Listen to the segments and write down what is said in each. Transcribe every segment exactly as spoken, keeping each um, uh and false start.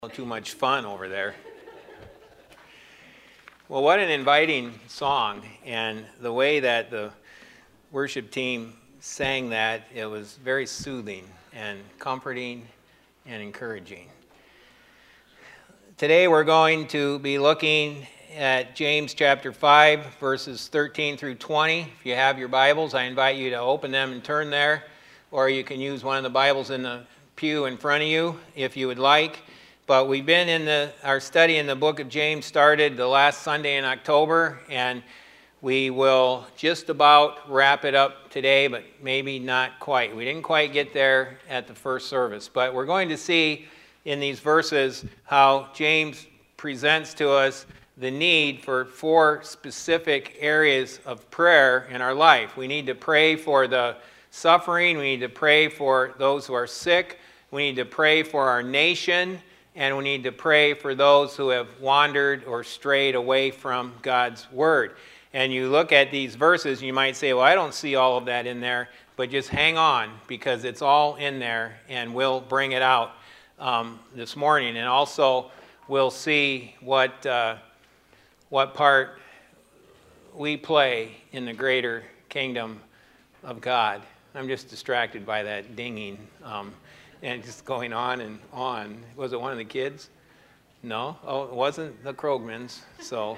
Too much fun over there. Well, what an inviting song, and the way that the worship team sang that, it was very soothing and comforting and encouraging. Today we're going to be looking at James chapter five, verses thirteen through twenty. If you have your Bibles, I invite you to open them and turn there, or you can use one of the Bibles in the pew in front of you if you would like. But we've been in the, our study in the book of James started the last Sunday in October, and we will just about wrap it up today, but maybe not quite. We didn't quite get there at the first service, but we're going to see in these verses how James presents to us the need for four specific areas of prayer in our life. We need to pray for the suffering. We need to pray for those who are sick. We need to pray for our nation. And we need to pray for those who have wandered or strayed away from God's Word. And you look at these verses, you might say, well, I don't see all of that in there. But just hang on, because it's all in there, and we'll bring it out um, this morning. And also, we'll see what, uh, what part we play in the greater kingdom of God. I'm just distracted by that dinging. Um, And just going on and on. Was it one of the kids? No? Oh, it wasn't the Krogmans. So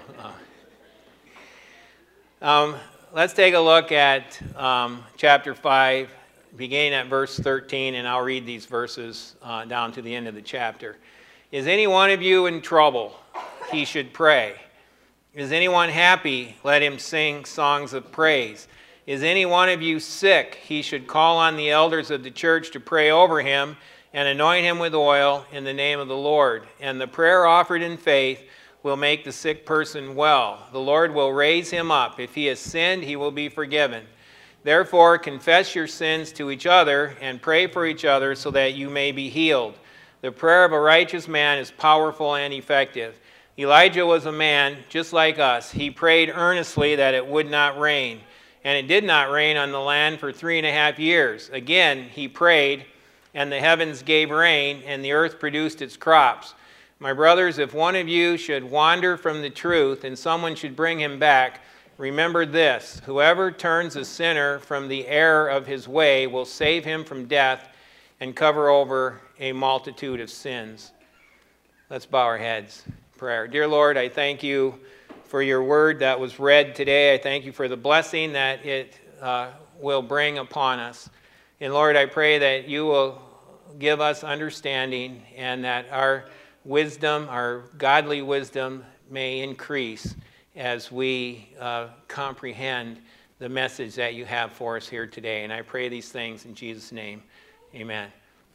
uh, um, let's take a look at um, chapter five, beginning at verse thirteen, and I'll read these verses uh, down to the end of the chapter. Is any one of you in trouble? He should pray. Is anyone happy? Let him sing songs of praise. Is any one of you sick? He should call on the elders of the church to pray over him and anoint him with oil in the name of the Lord. And the prayer offered in faith will make the sick person well. The Lord will raise him up. If he has sinned, he will be forgiven. Therefore, confess your sins to each other and pray for each other so that you may be healed. The prayer of a righteous man is powerful and effective. Elijah was a man just like us. He prayed earnestly that it would not rain. And it did not rain on the land for three and a half years. Again, he prayed, and the heavens gave rain, and the earth produced its crops. My brothers, if one of you should wander from the truth, and someone should bring him back, remember this: whoever turns a sinner from the error of his way will save him from death and cover over a multitude of sins. Let's bow our heads. Prayer. Dear Lord, I thank you for your word that was read today. I thank you for the blessing that it uh, will bring upon us. And Lord, I pray that you will give us understanding and that our wisdom, our godly wisdom, may increase as we uh, comprehend the message that you have for us here today. And I pray these things in Jesus' name. Amen.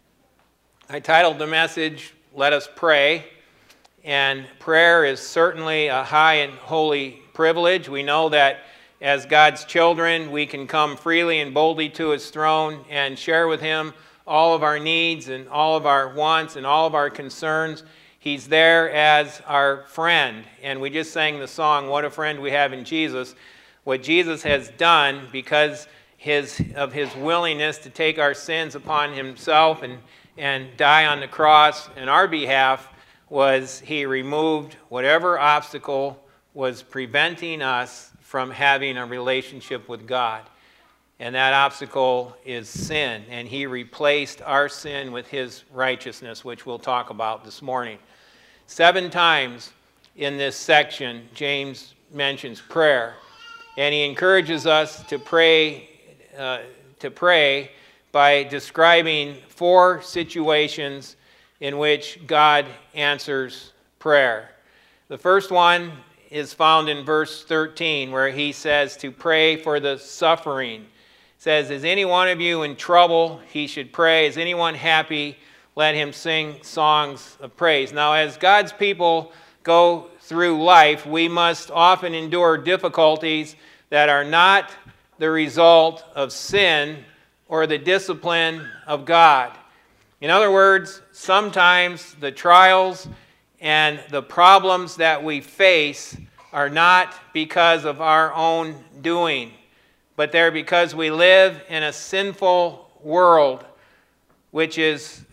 I titled the message, Let Us Pray. And prayer is certainly a high and holy privilege. We know that as God's children, we can come freely and boldly to his throne and share with him all of our needs and all of our wants and all of our concerns. He's there as our friend. And we just sang the song, What a Friend We Have in Jesus. What Jesus has done because his, of his willingness to take our sins upon himself and, and die on the cross in our behalf, was he removed whatever obstacle was preventing us from having a relationship with God. And that obstacle is sin. And he replaced our sin with his righteousness, which we'll talk about this morning. Seven times in this section, James mentions prayer. And he encourages us to pray, uh, to pray by describing four situations in which God answers prayer. The first one is found in verse thirteen, where he says to pray for the suffering. It says, is any one of you in trouble? He should pray. Is anyone happy? Let him sing songs of praise. Now, as God's people go through life, we must often endure difficulties that are not the result of sin or the discipline of God. In other words, sometimes the trials and the problems that we face are not because of our own doing, but they're because we live in a sinful world which is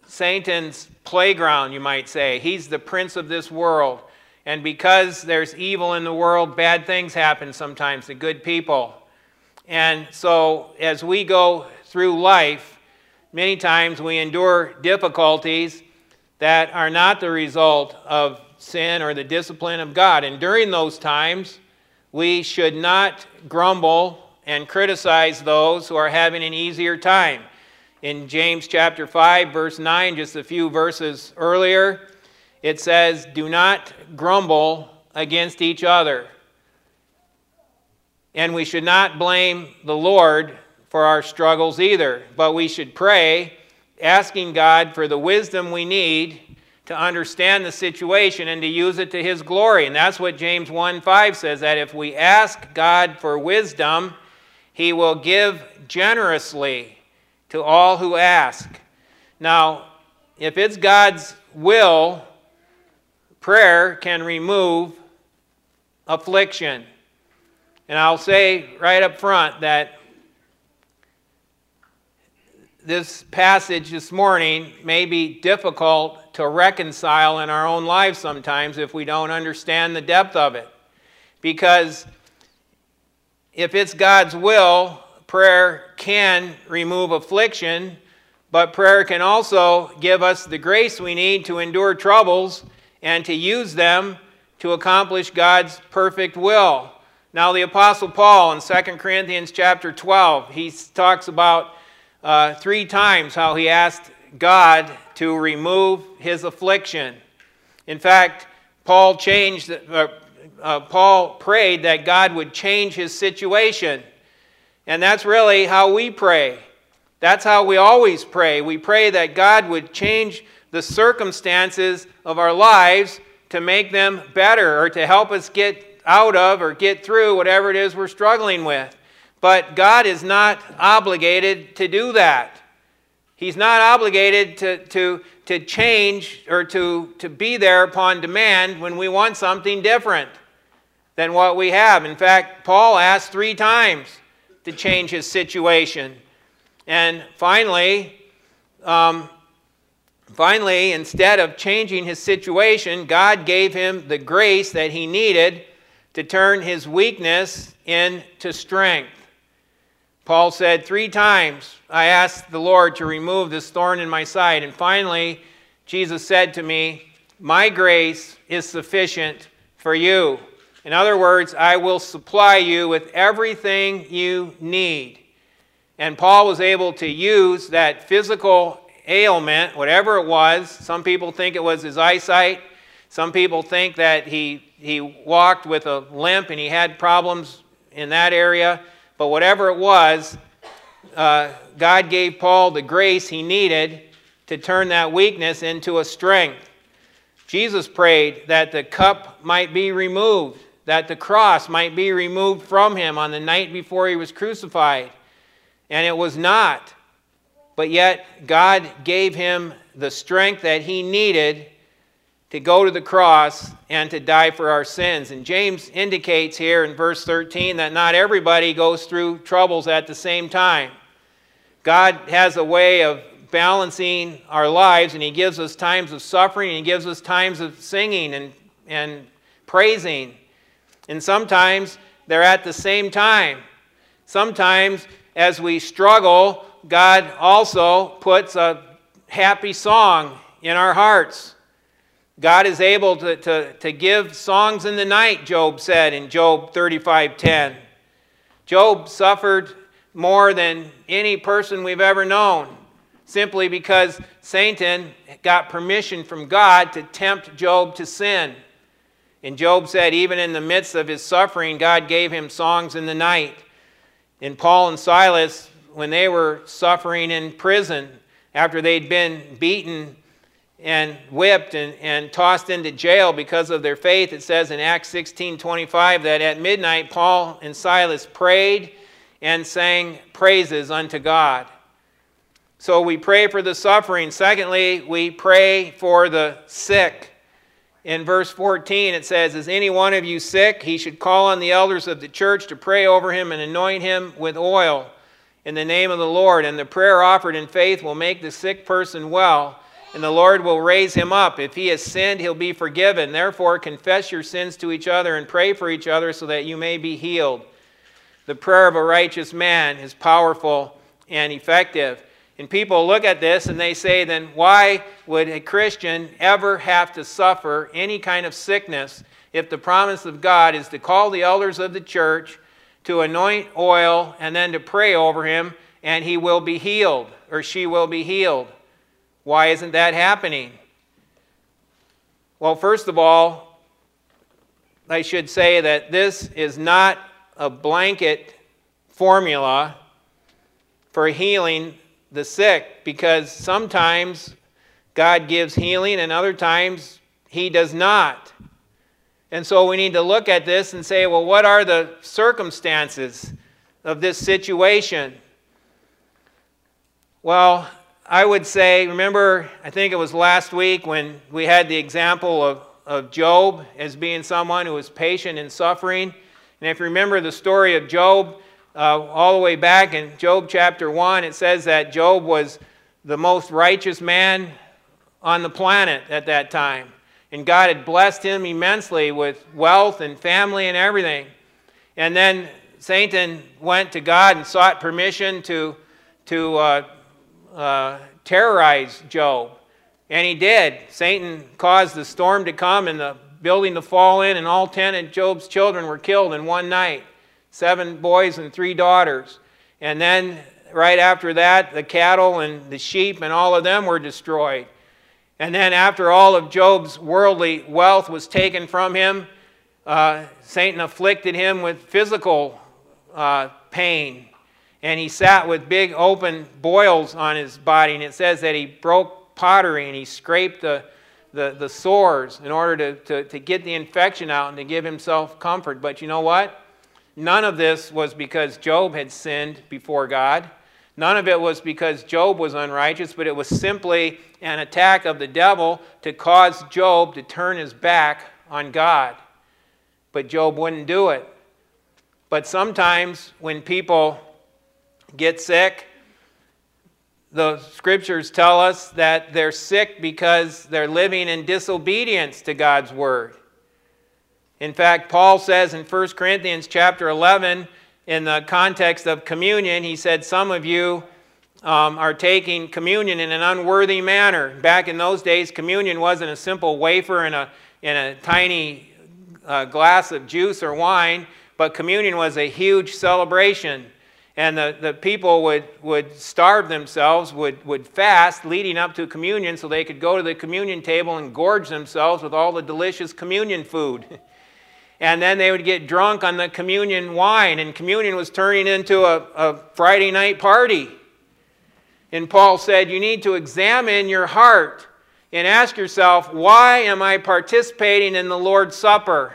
Satan's playground, you might say. He's the prince of this world. And because there's evil in the world, bad things happen sometimes to good people. And so as we go through life, many times we endure difficulties that are not the result of sin or the discipline of God. And during those times, we should not grumble and criticize those who are having an easier time. In James chapter five, verse nine, just a few verses earlier, it says, "Do not grumble against each other." And we should not blame the Lord for our struggles either, but we should pray, asking God for the wisdom we need to understand the situation and to use it to His glory. And that's what James one five says, that if we ask God for wisdom, He will give generously to all who ask. Now, if it's God's will, prayer can remove affliction. And I'll say right up front that this passage this morning may be difficult to reconcile in our own lives sometimes if we don't understand the depth of it. Because if it's God's will, prayer can remove affliction, but prayer can also give us the grace we need to endure troubles and to use them to accomplish God's perfect will. Now, the Apostle Paul in Second Corinthians chapter twelve, he talks about uh, three times how he asked God to remove his affliction. In fact, Paul changed, uh, uh, Paul prayed that God would change his situation. And that's really how we pray. That's how we always pray. We pray that God would change the circumstances of our lives to make them better or to help us get out of or get through whatever it is we're struggling with. But God is not obligated to do that. He's not obligated to, to, to change or to, to be there upon demand when we want something different than what we have. In fact, Paul asked three times to change his situation. And finally, um, finally, instead of changing his situation, God gave him the grace that he needed to turn his weakness into strength. Paul said, three times I asked the Lord to remove this thorn in my side. And finally, Jesus said to me, my grace is sufficient for you. In other words, I will supply you with everything you need. And Paul was able to use that physical ailment, whatever it was. Some people think it was his eyesight. Some people think that he, he walked with a limp and he had problems in that area. But whatever it was, uh, God gave Paul the grace he needed to turn that weakness into a strength. Jesus prayed that the cup might be removed, that the cross might be removed from him on the night before he was crucified. And it was not. But yet God gave him the strength that he needed to go to the cross and to die for our sins. And James indicates here in verse thirteen that not everybody goes through troubles at the same time. God has a way of balancing our lives, and he gives us times of suffering, and he gives us times of singing and, and praising. And sometimes they're at the same time. Sometimes as we struggle, God also puts a happy song in our hearts. God is able to, to, to give songs in the night, Job said in Job thirty-five ten. Job suffered more than any person we've ever known, simply because Satan got permission from God to tempt Job to sin. And Job said even in the midst of his suffering, God gave him songs in the night. And Paul and Silas, when they were suffering in prison, after they'd been beaten and whipped and, and tossed into jail because of their faith, it says in Acts sixteen twenty-five that at midnight Paul and Silas prayed and sang praises unto God. So we pray for the suffering. Secondly, we pray for the sick. In verse fourteen it says, is any one of you sick? He should call on the elders of the church to pray over him and anoint him with oil in the name of the Lord. And the prayer offered in faith will make the sick person well. and the Lord will raise him up. If he has sinned, he'll be forgiven. Therefore, confess your sins to each other and pray for each other so that you may be healed. The prayer of a righteous man is powerful and effective. And people look at this and they say, then why would a Christian ever have to suffer any kind of sickness if the promise of God is to call the elders of the church, to anoint oil, and then to pray over him, and he will be healed, or she will be healed? Why isn't that happening? Well, first of all, I should say that this is not a blanket formula for healing the sick, because sometimes God gives healing and other times he does not. And so we need to look at this and say, well, what are the circumstances of this situation? Well, I would say, remember, I think it was last week when we had the example of, of Job as being someone who was patient in suffering. And if you remember the story of Job, uh, all the way back in Job chapter one, it says that Job was the most righteous man on the planet at that time. And God had blessed him immensely with wealth and family and everything. And then Satan went to God and sought permission to, to uh, uh, terrorize Job. And he did. Satan caused the storm to come and the building to fall in, and all ten of Job's children were killed in one night. Seven boys and three daughters. And then right after that, the cattle and the sheep and all of them were destroyed. And then after all of Job's worldly wealth was taken from him, uh, Satan afflicted him with physical uh, pain. And he sat with big open boils on his body. And it says that he broke pottery and he scraped the, the, the sores in order to, to, to get the infection out and to give himself comfort. But you know what? None of this was because Job had sinned before God. None of it was because Job was unrighteous, but it was simply an attack of the devil to cause Job to turn his back on God. But Job wouldn't do it. But sometimes when people get sick, the scriptures tell us that they're sick because they're living in disobedience to God's word. In fact, Paul says in First Corinthians chapter eleven, in the context of communion, he said, some of you um, are taking communion in an unworthy manner. Back in those days, communion wasn't a simple wafer in a, in a tiny uh, glass of juice or wine, but communion was a huge celebration. And the, the people would, would starve themselves, would, would fast leading up to communion so they could go to the communion table and gorge themselves with all the delicious communion food. And then they would get drunk on the communion wine, and communion was turning into a, a Friday night party. And Paul said, you need to examine your heart and ask yourself, why am I participating in the Lord's Supper?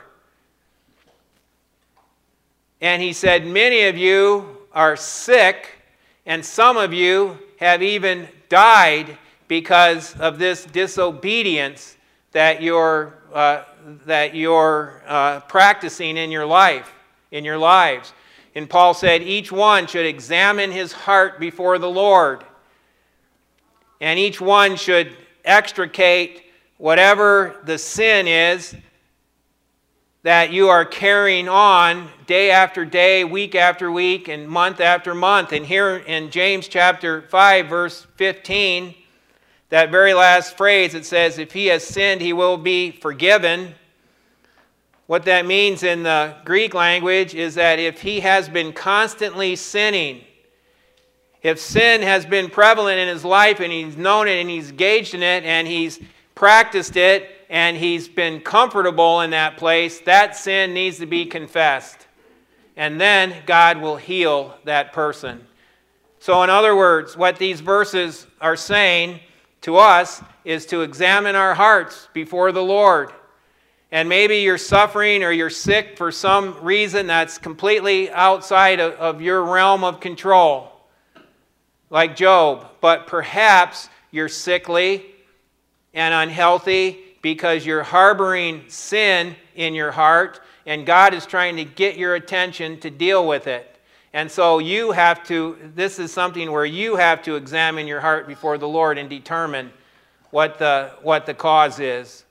And he said, many of you are sick, and some of you have even died because of this disobedience that you're uh, that you're uh, practicing in your life, in your lives. And Paul said each one should examine his heart before the Lord. And each one should extricate whatever the sin is that you are carrying on day after day, week after week, and month after month. And here in James chapter five, verse fifteen, that very last phrase, it says, if he has sinned, he will be forgiven. What that means in the Greek language is that if he has been constantly sinning, if sin has been prevalent in his life and he's known it and he's engaged in it and he's practiced it and he's been comfortable in that place, that sin needs to be confessed. And then God will heal that person. So in other words, what these verses are saying to us is to examine our hearts before the Lord. And maybe you're suffering or you're sick for some reason that's completely outside of, of your realm of control, like Job. But perhaps you're sickly and unhealthy because you're harboring sin in your heart, and God is trying to get your attention to deal with it. And so you have to, this is something where you have to examine your heart before the Lord and determine, what the, what the cause is.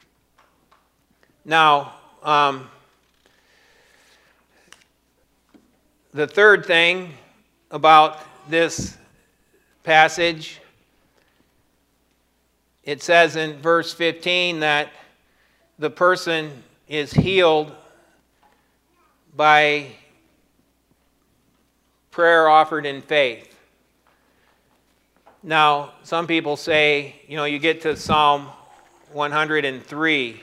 Now, um, the third thing about this passage, it says in verse fifteen that the person is healed by prayer offered in faith. Now, some people say, you know, you get to Psalm one hundred three.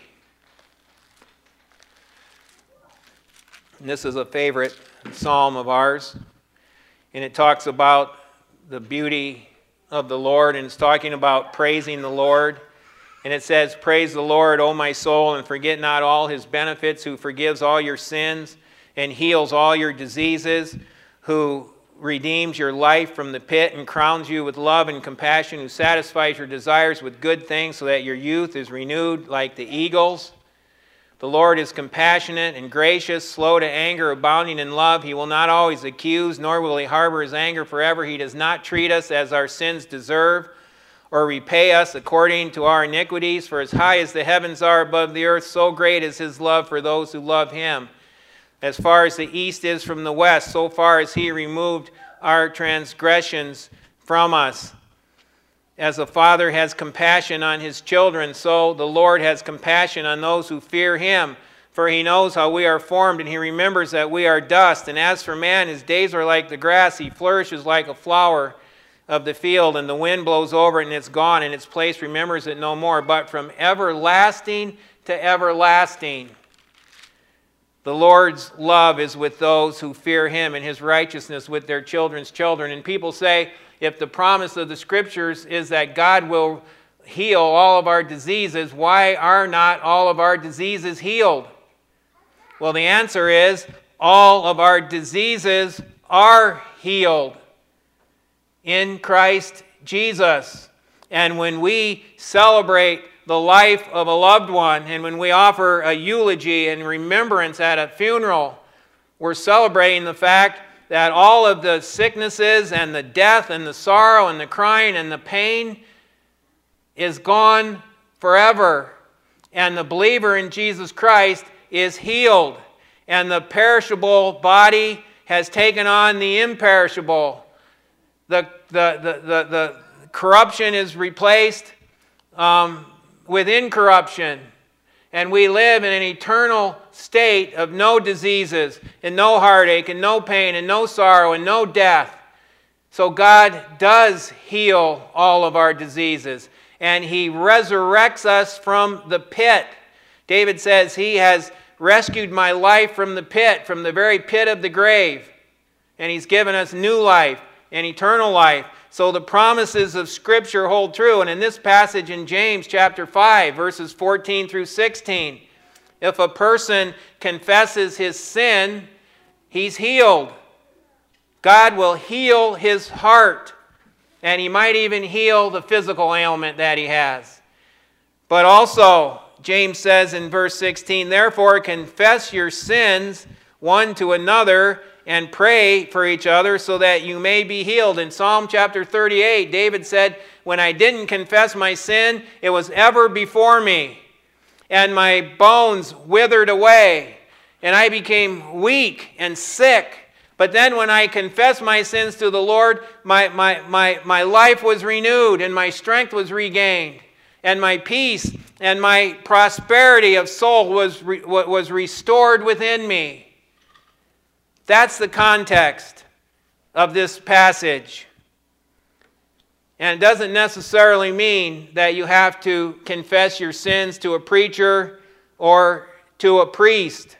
And this is a favorite psalm of ours. And it talks about the beauty of the Lord, and it's talking about praising the Lord. And it says, "Praise the Lord, O my soul, and forget not all his benefits, who forgives all your sins and heals all your diseases, who redeems your life from the pit and crowns you with love and compassion, who satisfies your desires with good things so that your youth is renewed like the eagles. The Lord is compassionate and gracious, slow to anger, abounding in love. He will not always accuse, nor will he harbor his anger forever. He does not treat us as our sins deserve, or repay us according to our iniquities. For as high as the heavens are above the earth, so great is his love for those who love him. As far as the east is from the west, so far as he removed our transgressions from us. As a father has compassion on his children, so the Lord has compassion on those who fear him. For he knows how we are formed, and he remembers that we are dust. And as for man, his days are like the grass. He flourishes like a flower of the field, and the wind blows over it, and it's gone, and its place remembers it no more. But from everlasting to everlasting, the Lord's love is with those who fear him, and his righteousness with their children's children." And people say, if the promise of the Scriptures is that God will heal all of our diseases, why are not all of our diseases healed? Well, the answer is all of our diseases are healed in Christ Jesus. And when we celebrate the life of a loved one, and when we offer a eulogy and remembrance at a funeral, we're celebrating the fact that all of the sicknesses and the death and the sorrow and the crying and the pain is gone forever. And the believer in Jesus Christ is healed. And the perishable body has taken on the imperishable. The, the, the, the, the corruption is replaced um, with incorruption. And we live in an eternal state of no diseases and no heartache and no pain and no sorrow and no death. So God does heal all of our diseases. And he resurrects us from the pit. David says, he has rescued my life from the pit, from the very pit of the grave. And he's given us new life and eternal life. So the promises of Scripture hold true. And in this passage in James chapter five, verses fourteen through sixteen, if a person confesses his sin, he's healed. God will heal his heart. And he might even heal the physical ailment that he has. But also, James says in verse sixteen, "Therefore confess your sins one to another and pray for each other so that you may be healed." In Psalm chapter thirty-eight, David said, "When I didn't confess my sin, it was ever before me, and my bones withered away, and I became weak and sick. But then when I confessed my sins to the Lord, my, my, my, my life was renewed, and my strength was regained, and my peace and my prosperity of soul was, re, was restored within me." That's the context of this passage. And it doesn't necessarily mean that you have to confess your sins to a preacher or to a priest.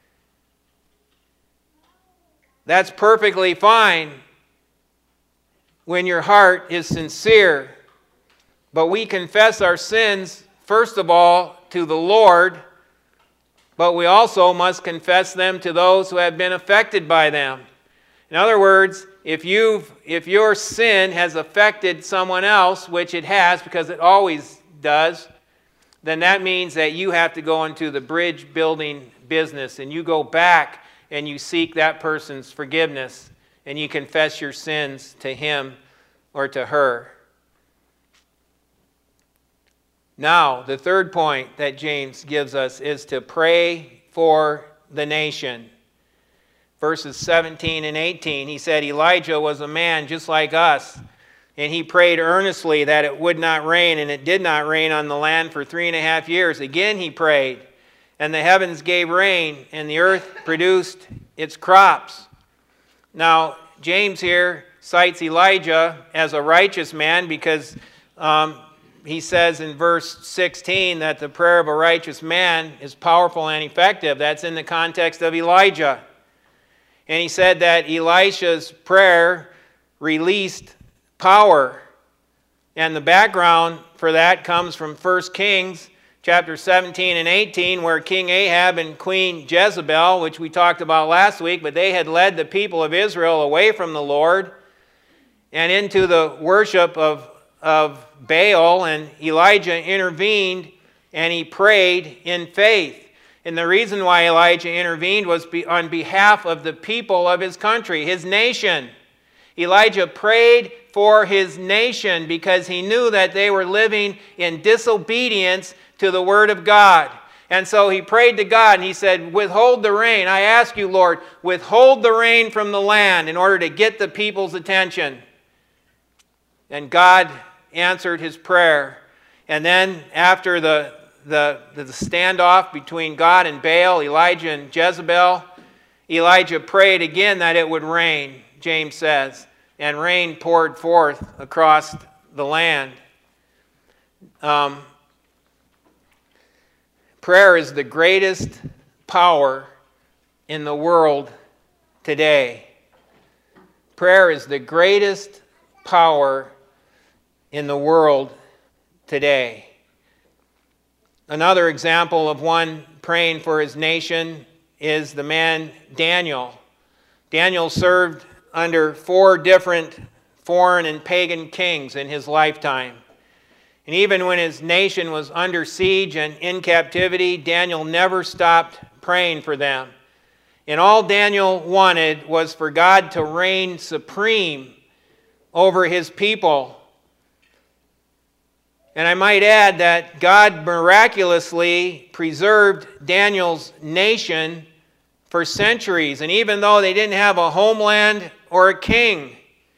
That's perfectly fine when your heart is sincere. But we confess our sins, first of all, to the Lord, but we also must confess them to those who have been affected by them. In other words, if, you've, if your sin has affected someone else, which it has because it always does, then that means that you have to go into the bridge building business, and you go back and you seek that person's forgiveness, and you confess your sins to him or to her. Now, the third point that James gives us is to pray for the nation. Verses seventeen and eighteen, he said, Elijah was a man just like us, and he prayed earnestly that it would not rain, and it did not rain on the land for three and a half years. Again he prayed, and the heavens gave rain, and the earth produced its crops. Now, James here cites Elijah as a righteous man because um, he says in verse sixteen that the prayer of a righteous man is powerful and effective. That's in the context of Elijah. And he said that Elisha's prayer released power. And the background for that comes from First Kings chapter seventeen and eighteen, where King Ahab and Queen Jezebel, which we talked about last week, but they had led the people of Israel away from the Lord and into the worship of, of Baal, and Elijah intervened and he prayed in faith. And the reason why Elijah intervened was be, on behalf of the people of his country, his nation. Elijah prayed for his nation because he knew that they were living in disobedience to the word of God. And so he prayed to God and he said, withhold the rain. I ask you, Lord, withhold the rain from the land in order to get the people's attention. And God answered his prayer. And then after the, the, the standoff between God and Baal, Elijah and Jezebel, Elijah prayed again that it would rain, James says. And rain poured forth across the land. Um, prayer is the greatest power in the world today. Prayer is the greatest power in the world today. Another example of one praying for his nation is the man Daniel. Daniel served under four different foreign and pagan kings in his lifetime. And even when his nation was under siege and in captivity, Daniel never stopped praying for them. And all Daniel wanted was for God to reign supreme over his people. And I might add that God miraculously preserved Daniel's nation for centuries. And even though they didn't have a homeland or a king,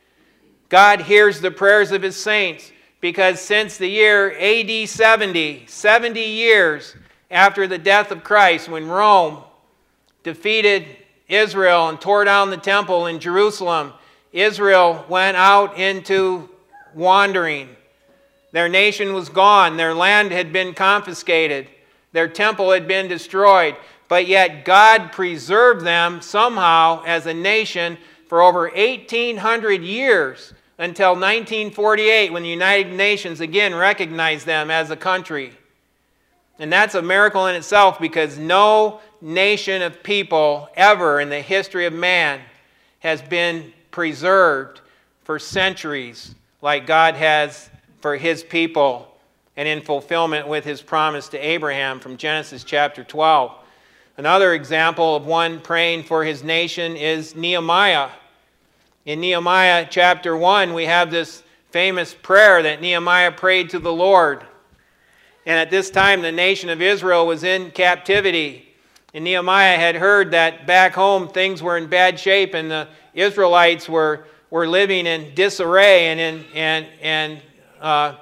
God hears the prayers of his saints, because since the year A D seventy, seventy years after the death of Christ, when Rome defeated Israel and tore down the temple in Jerusalem, Israel went out into wandering. Their nation was gone. Their land had been confiscated. Their temple had been destroyed. But yet God preserved them somehow as a nation for over eighteen hundred years, until nineteen forty-eight, when the United Nations again recognized them as a country. And that's a miracle in itself, because no nation of people ever in the history of man has been preserved for centuries like God has for his people, and in fulfillment with his promise to Abraham from Genesis chapter twelve. Another example of one praying for his nation is Nehemiah. In Nehemiah chapter one, we have this famous prayer that Nehemiah prayed to the Lord. And at this time, the nation of Israel was in captivity. And Nehemiah had heard that back home things were in bad shape, and the Israelites were, were living in disarray and in and and uh,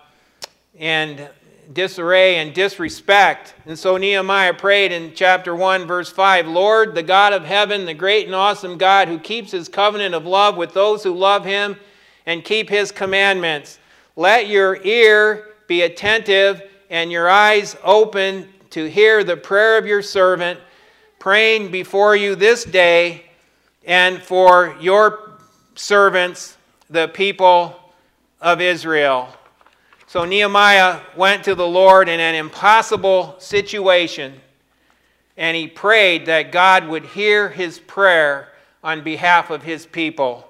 and disarray and disrespect. And so Nehemiah prayed in chapter one, verse five, Lord, the God of heaven, the great and awesome God who keeps his covenant of love with those who love him and keep his commandments, let your ear be attentive and your eyes open to hear the prayer of your servant, praying before you this day and for your servants, the people of Israel. So Nehemiah went to the Lord in an impossible situation, and he prayed that God would hear his prayer on behalf of his people.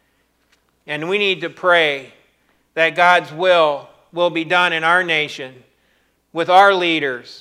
And we need to pray that God's will will be done in our nation, with our leaders,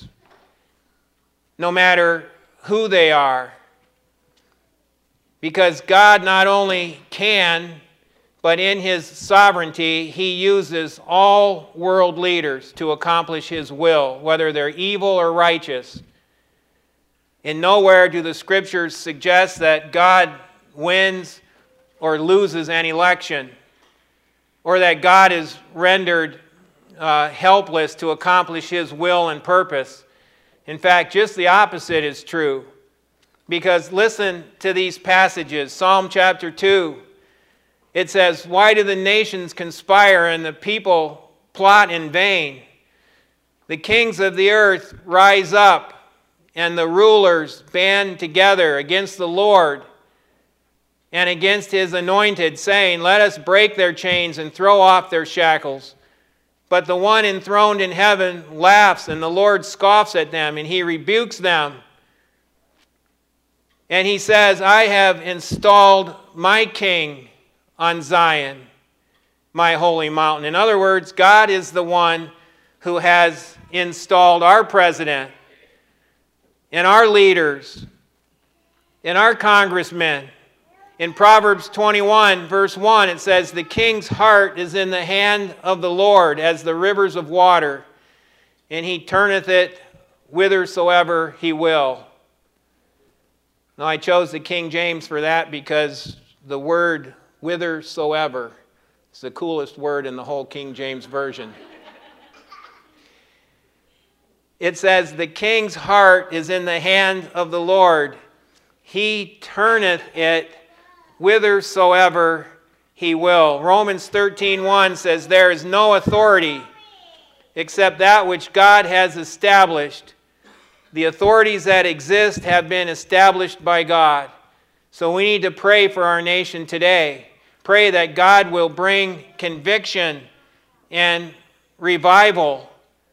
no matter who they are. Because God not only can but in his sovereignty, he uses all world leaders to accomplish his will, whether they're evil or righteous. And nowhere do the scriptures suggest that God wins or loses an election, or that God is rendered uh, helpless to accomplish his will and purpose. In fact, just the opposite is true. Because listen to these passages. Psalm chapter two, it says, "Why do the nations conspire and the people plot in vain? The kings of the earth rise up, and the rulers band together against the Lord and against his anointed, saying, let us break their chains and throw off their shackles. But the one enthroned in heaven laughs, and the Lord scoffs at them, and he rebukes them. And he says, I have installed my king on Zion, my holy mountain." In other words, God is the one who has installed our president and our leaders and our congressmen. In Proverbs twenty-one, verse one, it says, "The king's heart is in the hand of the Lord as the rivers of water, and he turneth it whithersoever he will." Now, I chose the King James for that because the word whithersoever is the coolest word in the whole King James Version. It says, "The king's heart is in the hand of the Lord. He turneth it whithersoever he will." Romans thirteen one says, "There is no authority except that which God has established. The authorities that exist have been established by God." So we need to pray for our nation today. Pray that God will bring conviction and revival.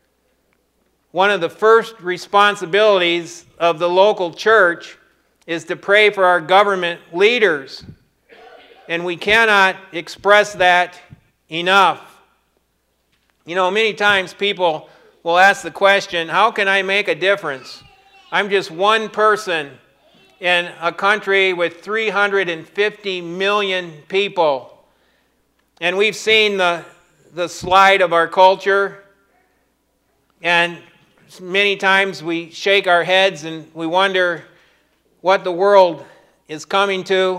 One of the first responsibilities of the local church is to pray for our government leaders. And we cannot express that enough. You know, many times people will ask the question, how can I make a difference? I'm just one person in a country with three hundred fifty million people. And we've seen the, the slide of our culture. And many times we shake our heads and we wonder what the world is coming to.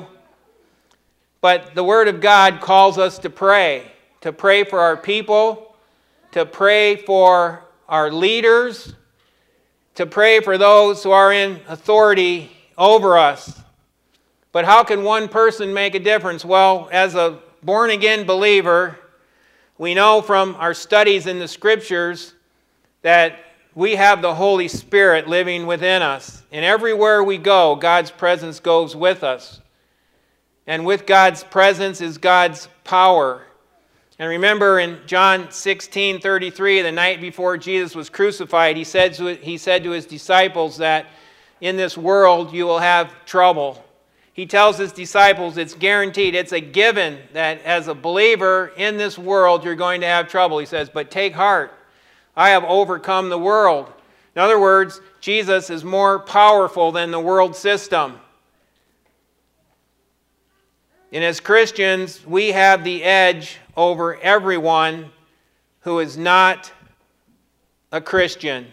But the Word of God calls us to pray, to pray for our people, to pray for our leaders, to pray for those who are in authority over us. But how can one person make a difference? Well, as a born-again believer, we know from our studies in the Scriptures that we have the Holy Spirit living within us. And everywhere we go, God's presence goes with us. And with God's presence is God's power. And remember in John sixteen thirty-three, the night before Jesus was crucified, he said, to, he said to his disciples that in this world you will have trouble. He tells his disciples it's guaranteed, it's a given that as a believer in this world you're going to have trouble. He says, but take heart, I have overcome the world. In other words, Jesus is more powerful than the world system. And as Christians, we have the edge over everyone who is not a Christian,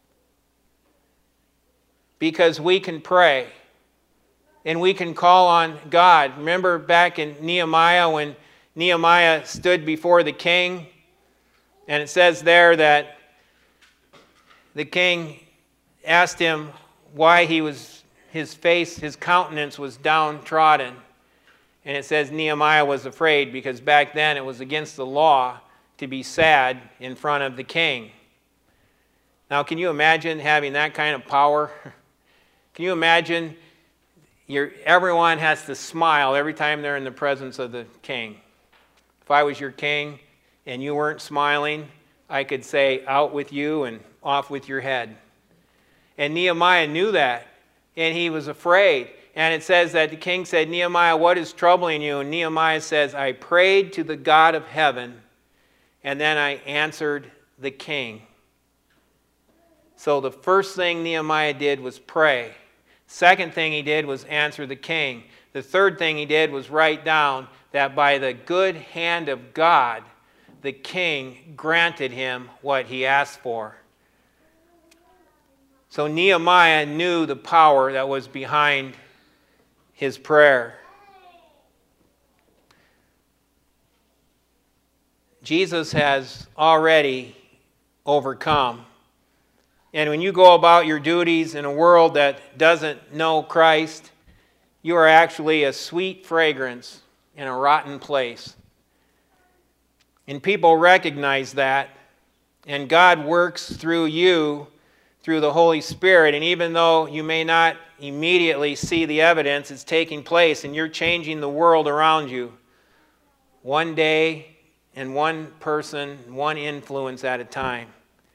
because we can pray and we can call on God. Remember back in Nehemiah when Nehemiah stood before the king, and it says there that the king asked him why he was, his face, his countenance was downtrodden. And it says Nehemiah was afraid because back then it was against the law to be sad in front of the king. Now, can you imagine having that kind of power? Can you imagine your, everyone has to smile every time they're in the presence of the king? If I was your king and you weren't smiling, I could say, out with you and off with your head. And Nehemiah knew that, and he was afraid. And it says that the king said, Nehemiah, what is troubling you? And Nehemiah says, I prayed to the God of heaven, and then I answered the king. So the first thing Nehemiah did was pray. Second thing he did was answer the king. The third thing he did was write down that by the good hand of God, the king granted him what he asked for. So Nehemiah knew the power that was behind his prayer. Jesus has already overcome. And when you go about your duties in a world that doesn't know Christ, you are actually a sweet fragrance in a rotten place. And people recognize that. And God works through you, through the Holy Spirit. And even though you may not immediately see the evidence, it's taking place and you're changing the world around you. One day and one person, one influence at a time.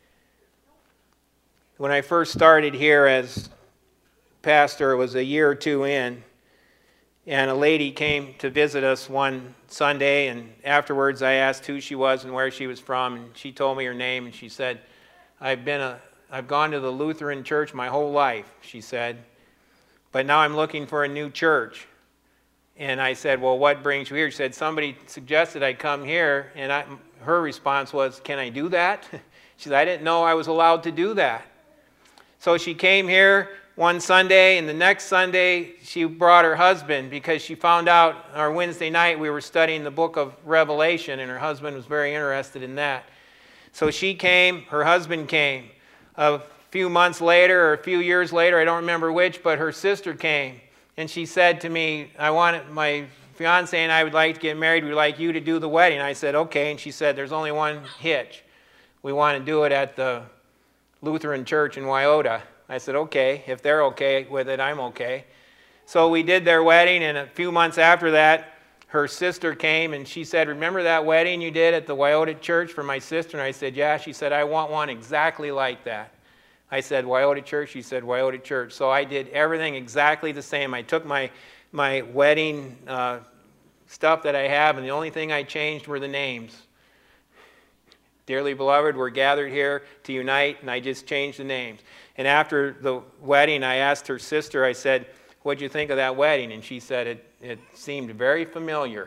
When I first started here as pastor, it was a year or two in, and a lady came to visit us one Sunday, and afterwards I asked who she was and where she was from, and she told me her name, and she said, I've been a, I've gone to the Lutheran church my whole life, she said, but now I'm looking for a new church. And I said, well, what brings you here? She said, somebody suggested I come here, and I, her response was, can I do that? She said, I didn't know I was allowed to do that. So she came here one Sunday, and the next Sunday she brought her husband because she found out our Wednesday night we were studying the book of Revelation, and her husband was very interested in that. So she came, her husband came. A few months later, or a few years later, I don't remember which, but her sister came. And she said to me, I want my fiance and I would like to get married. We'd like you to do the wedding. I said, okay. And she said, there's only one hitch. We want to do it at the Lutheran church in Wyoda. I said, okay. If they're okay with it, I'm okay. So we did their wedding, and a few months after that, her sister came and she said, remember that wedding you did at the Wyoda church for my sister? And I said, yeah. She said, I want one exactly like that. I said, Wyoda church? She said, Wyoda church. So I did everything exactly the same. I took my, my wedding uh, stuff that I have, and the only thing I changed were the names. Dearly beloved, we're gathered here to unite, and I just changed the names. And after the wedding, I asked her sister, I said, what'd you think of that wedding? And she said, it, it seemed very familiar.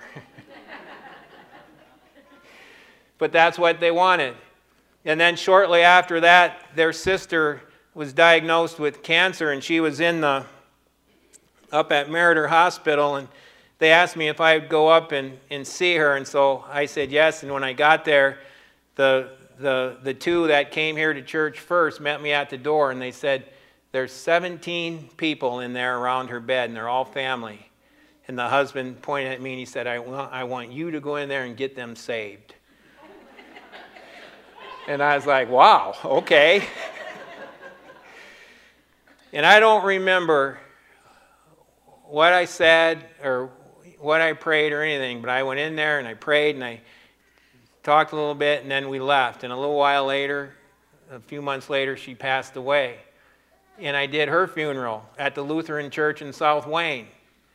But that's what they wanted. And then shortly after that, their sister was diagnosed with cancer, and she was in the up at Meriter Hospital, and they asked me if I would go up and, and see her, and so I said yes. And when I got there, the, the, the two that came here to church first met me at the door, and they said, there's seventeen people in there around her bed, and they're all family. And the husband pointed at me, and he said, I want, I want you to go in there and get them saved. And I was like, wow, okay. And I don't remember what I said or what I prayed or anything, but I went in there and I prayed and I talked a little bit, and then we left. And a little while later, a few months later, she passed away. And I did her funeral at the Lutheran Church in South Wayne.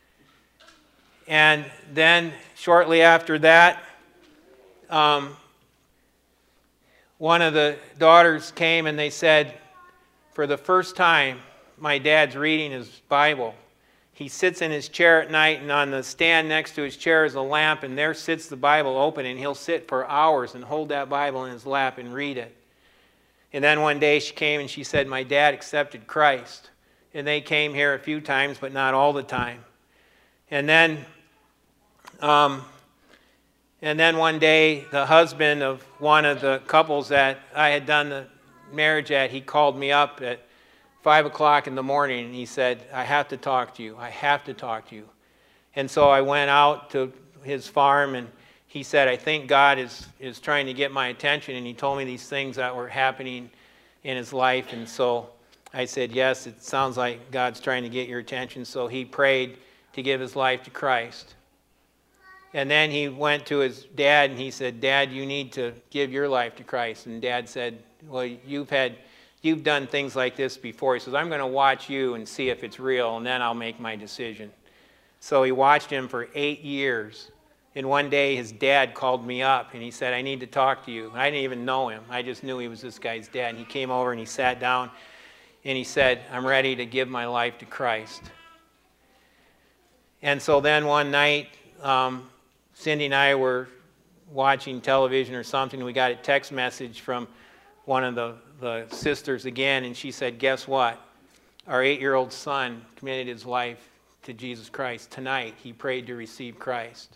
And then shortly after that, um, one of the daughters came and they said, for the first time, my dad's reading his Bible. He sits in his chair at night, and on the stand next to his chair is a lamp, and there sits the Bible open, and he'll sit for hours and hold that Bible in his lap and read it. And then one day she came and she said, my dad accepted Christ. And they came here a few times, but not all the time. And then, um, and then one day, the husband of one of the couples that I had done the marriage at, he called me up at five o'clock in the morning, and he said, I have to talk to you. I have to talk to you. And so I went out to his farm, and he said, I think God is, is trying to get my attention, and he told me these things that were happening in his life. And so I said, yes, it sounds like God's trying to get your attention. So he prayed to give his life to Christ. And then he went to his dad and he said, Dad, you need to give your life to Christ. And Dad said, well, you've had, you've done things like this before. He says, I'm going to watch you and see if it's real, and then I'll make my decision. So he watched him for eight years. And one day his dad called me up and he said, I need to talk to you. I didn't even know him. I just knew he was this guy's dad. And he came over and he sat down and he said, I'm ready to give my life to Christ. And so then one night, um, Cindy and I were watching television or something. We got a text message from one of the, the sisters again, and she said, guess what? Our eight-year-old son committed his life to Jesus Christ tonight. He prayed to receive Christ.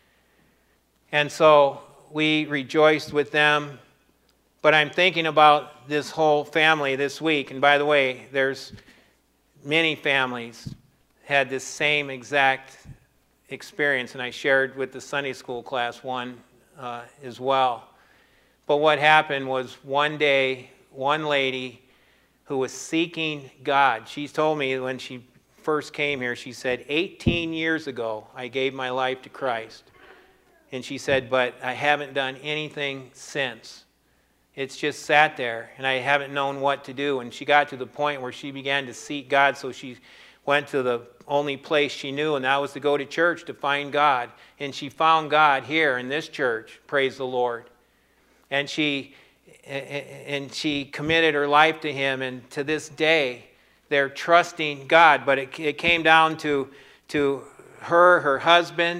And so we rejoiced with them. But I'm thinking about this whole family this week. And by the way, there's many families had this same exact experience. And I shared with the Sunday school class one uh, as well. But what happened was one day, one lady who was seeking God, she told me when she first came here, she said, eighteen years ago, I gave my life to Christ. And she said, but I haven't done anything since. It's just sat there, and I haven't known what to do. And she got to the point where she began to seek God, so she went to the only place she knew, and that was to go to church to find God. And she found God here in this church, praise the Lord. And she, and she committed her life to Him, and to this day, they're trusting God. But it, it came down to, to her, her husband,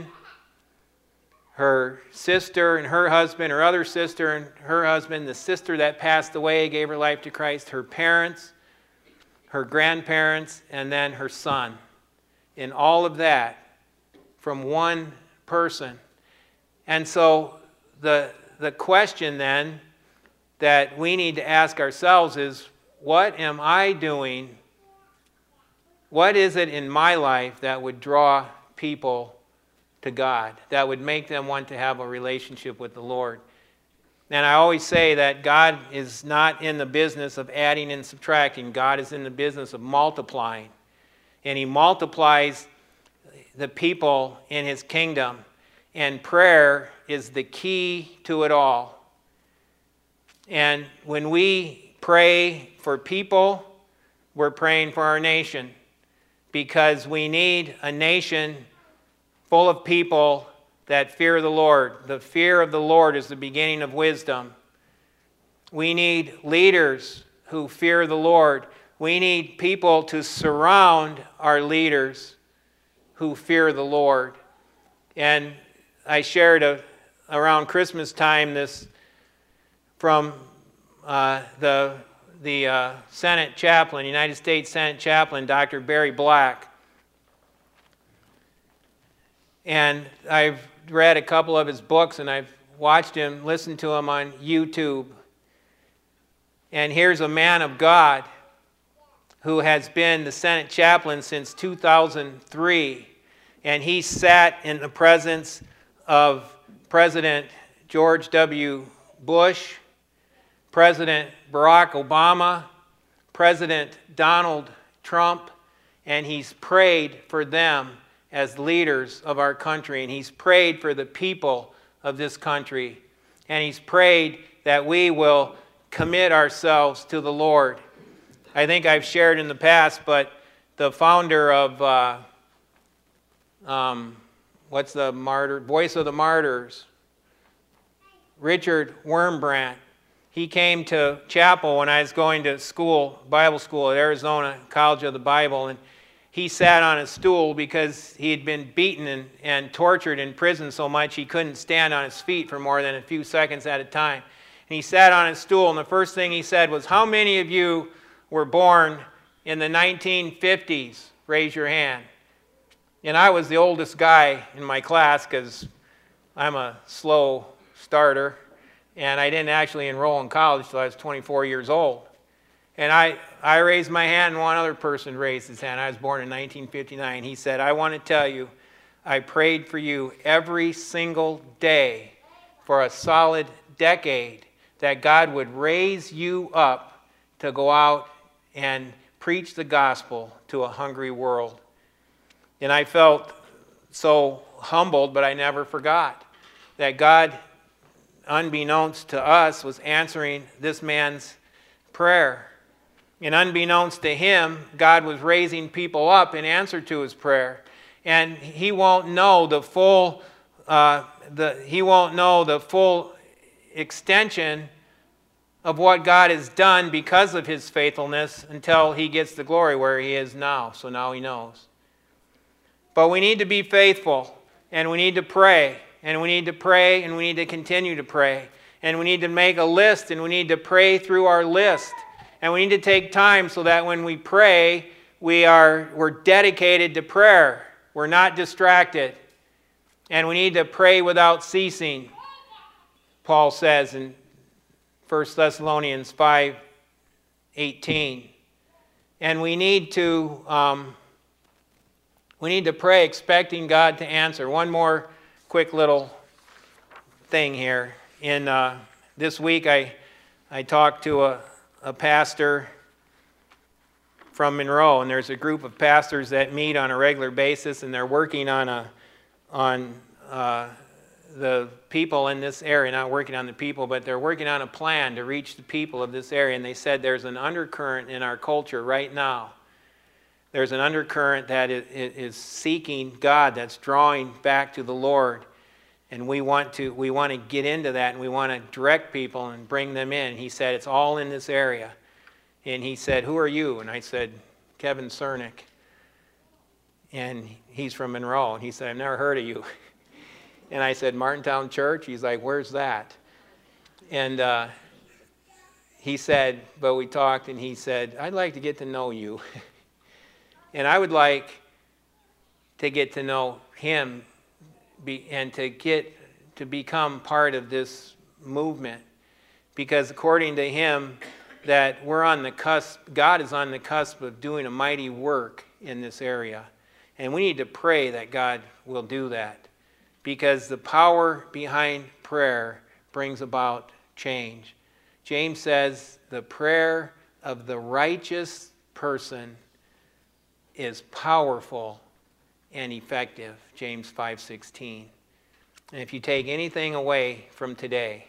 her sister and her husband, her other sister and her husband, the sister that passed away gave her life to Christ, her parents, her grandparents, and then her son. And all of that from one person. And so the, the question then that we need to ask ourselves is, what am I doing? What is it in my life that would draw people to God, that would make them want to have a relationship with the Lord? And I always say that God is not in the business of adding and subtracting. God is in the business of multiplying. And He multiplies the people in His kingdom. And prayer is the key to it all. And when we pray for people, we're praying for our nation, because we need a nation full of people that fear the Lord. The fear of the Lord is the beginning of wisdom. We need leaders who fear the Lord. We need people to surround our leaders who fear the Lord. And I shared a, around Christmas time this from uh, the, the uh, Senate chaplain, United States Senate chaplain, Doctor Barry Black. And I've read a couple of his books, and I've watched him, listened to him on YouTube. And here's a man of God who has been the Senate chaplain since two thousand three. And he sat in the presence of President George W. Bush, President Barack Obama, President Donald Trump, and he's prayed for them as leaders of our country, and he's prayed for the people of this country, and he's prayed that we will commit ourselves to the Lord. I think I've shared in the past, but the founder of uh, um, what's the martyr Voice of the Martyrs, Richard Wurmbrand, he came to chapel when I was going to school, Bible school at Arizona College of the Bible, and he sat on a stool because he had been beaten and, and tortured in prison so much he couldn't stand on his feet for more than a few seconds at a time. And he sat on his stool, and the first thing he said was, "How many of you were born in the nineteen fifties? Raise your hand." And I was the oldest guy in my class because I'm a slow starter, and I didn't actually enroll in college until I was twenty-four years old. And I, I raised my hand, and one other person raised his hand. I was born in nineteen fifty-nine. He said, "I want to tell you, I prayed for you every single day for a solid decade that God would raise you up to go out and preach the gospel to a hungry world." And I felt so humbled, but I never forgot that God, unbeknownst to us, was answering this man's prayer. And unbeknownst to him, God was raising people up in answer to his prayer. And he won't know the full, uh, the, he won't know the full extension of what God has done because of his faithfulness until he gets the glory where he is now. So now he knows. But we need to be faithful, and we need to pray, and we need to pray, and we need to continue to pray. And we need to make a list, and we need to pray through our list. And we need to take time so that when we pray, we are, we're dedicated to prayer. We're not distracted. And we need to pray without ceasing, Paul says in First Thessalonians five eighteen. And we need to um, we need to pray expecting God to answer. One more quick little thing here. In uh, this week, I I talked to a, a pastor from Monroe, and there's a group of pastors that meet on a regular basis, and they're working on a on uh, the people in this area. Not working on the people, but they're working on a plan to reach the people of this area. And they said there's an undercurrent in our culture right now. There's an undercurrent that is seeking God, that's drawing back to the Lord. And we want to we want to get into that, and we want to direct people and bring them in. He said, it's all in this area. And he said, who are you? And I said, Kevin Cernick. And he's from Monroe. And he said, I've never heard of you. And I said, Martintown Church? He's like, where's that? And uh, he said, but we talked, and he said, I'd like to get to know you. And I would like to get to know him be, and to get to become part of this movement. Because according to him, that we're on the cusp, God is on the cusp of doing a mighty work in this area. And we need to pray that God will do that. Because the power behind prayer brings about change. James says the prayer of the righteous person is powerful and effective. James five sixteen. And if you take anything away from today,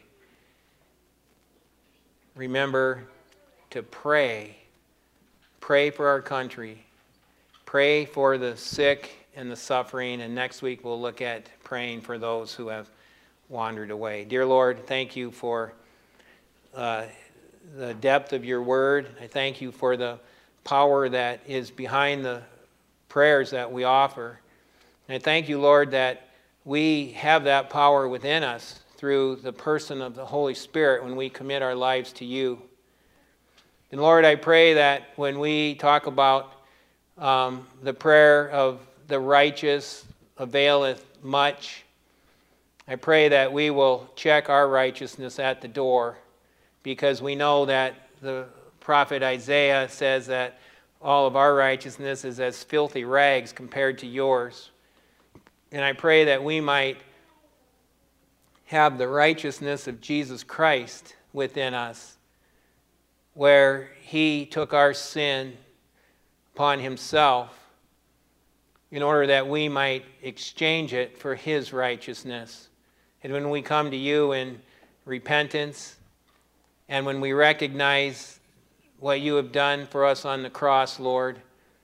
remember to pray. Pray for our country. Pray for the sick and the suffering. And next week we'll look at praying for those who have wandered away. Dear Lord, thank you for uh, the depth of your word. I thank you for the power that is behind the prayers that we offer. And I thank you, Lord, that we have that power within us through the person of the Holy Spirit when we commit our lives to you. And Lord, I pray that when we talk about um, the prayer of the righteous availeth much, I pray that we will check our righteousness at the door, because we know that the prophet Isaiah says that all of our righteousness is as filthy rags compared to yours. And I pray that we might have the righteousness of Jesus Christ within us, where he took our sin upon himself in order that we might exchange it for his righteousness. And when we come to you in repentance, and when we recognize what you have done for us on the cross, Lord,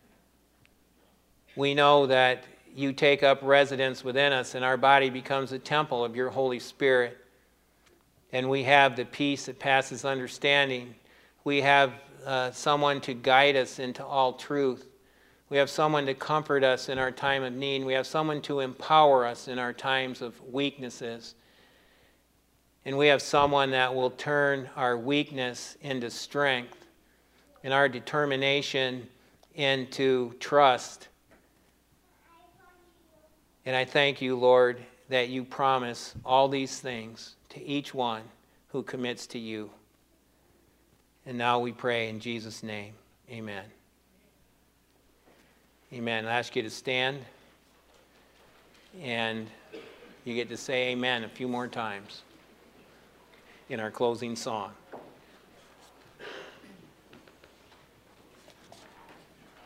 we know that you take up residence within us, and our body becomes a temple of your Holy Spirit. And we have the peace that passes understanding. We have uh, someone to guide us into all truth. We have someone to comfort us in our time of need. We have someone to empower us in our times of weaknesses. And we have someone that will turn our weakness into strength and our determination into trust. And I thank you, Lord, that you promise all these things to each one who commits to you. And now we pray in Jesus' name. Amen. Amen. I ask you to stand, and you get to say amen a few more times in our closing song.